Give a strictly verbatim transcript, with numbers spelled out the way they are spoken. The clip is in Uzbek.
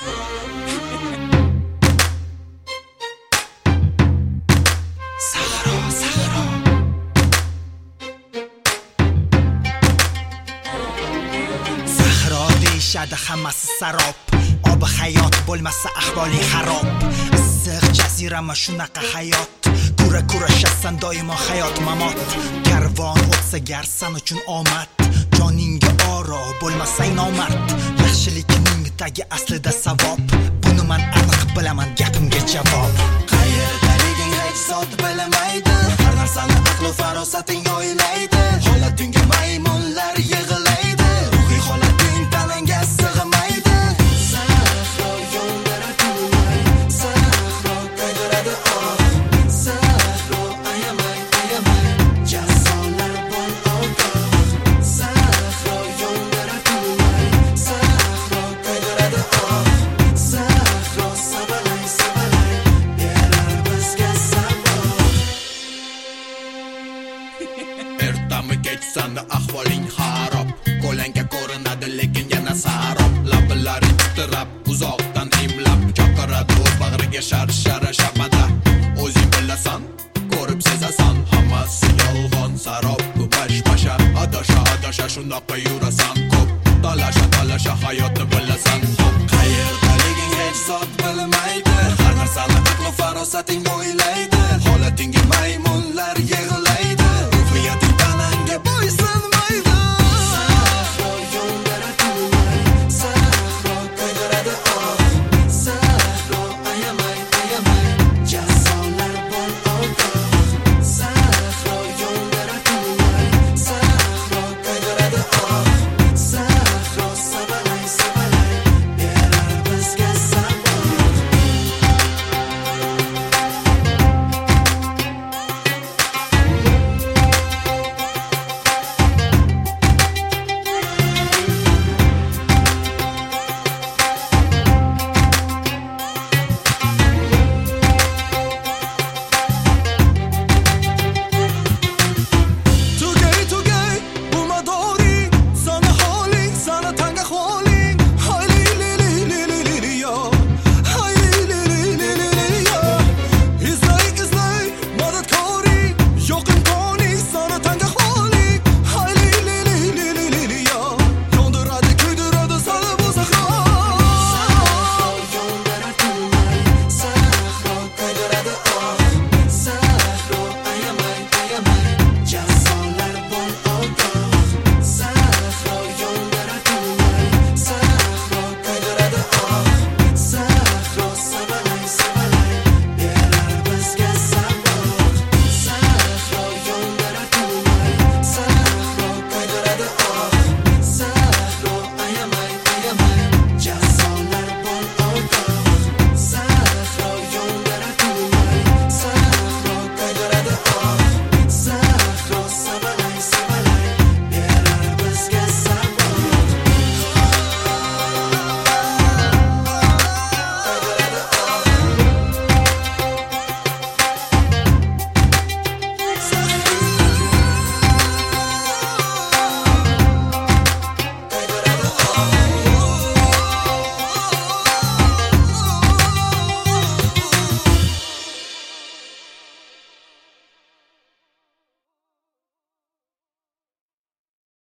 Sahro, Sahro. Sahro deyishadi hammasi sarob. Obi hayot bo'lmasa ahvoli xarob. Issiq jazirama shunaqa hayot. Kura kurashasan doimo hayot mamot. Karvon o'tsa gar san uchun omad. Joningga oro bo'lmasang nomard. Yaxshilikning tagi aslida savob. Buni men aniq bilaman, gapimga javob. Qayerdaliging hech zot bilmaydi. Har narsani aql va farosating o'ylaydi. Holatingga maymunlar yig'laydi. Ruhiy holating tanangga sig'maydi. Sahro yo'ldaratmay, Sahro kaydiradi oh. Sahro ayamay, ayamay, jazolar bo'l ogoh. Sahro yo'ldaratmay, Sahro kaydiradi oh. Sahro sabalay, sabalay, berar bizga sabr. Ertami kechsanda ahvoling xarob. Qo'langa ko'rinadi lekin yana sarob. Lablaring titrab, uzoqdan imlab chaqiradi o'z bag'riga shar-shara shabada. O'zing bilasan, ko'rib sezasan, hammasi yolg'on sarob. Bu bash-basha, adasha adasha shunaqa yurasan ko'p. Talasha talasha hayotni bilasan. Qayerdaliging hech zot bilmaydi. Har narsani aql va farosating o'ylaydi. Holatingga maymunlar yig'laydi. Ruhiyating tanangga bo'ysunmaydi.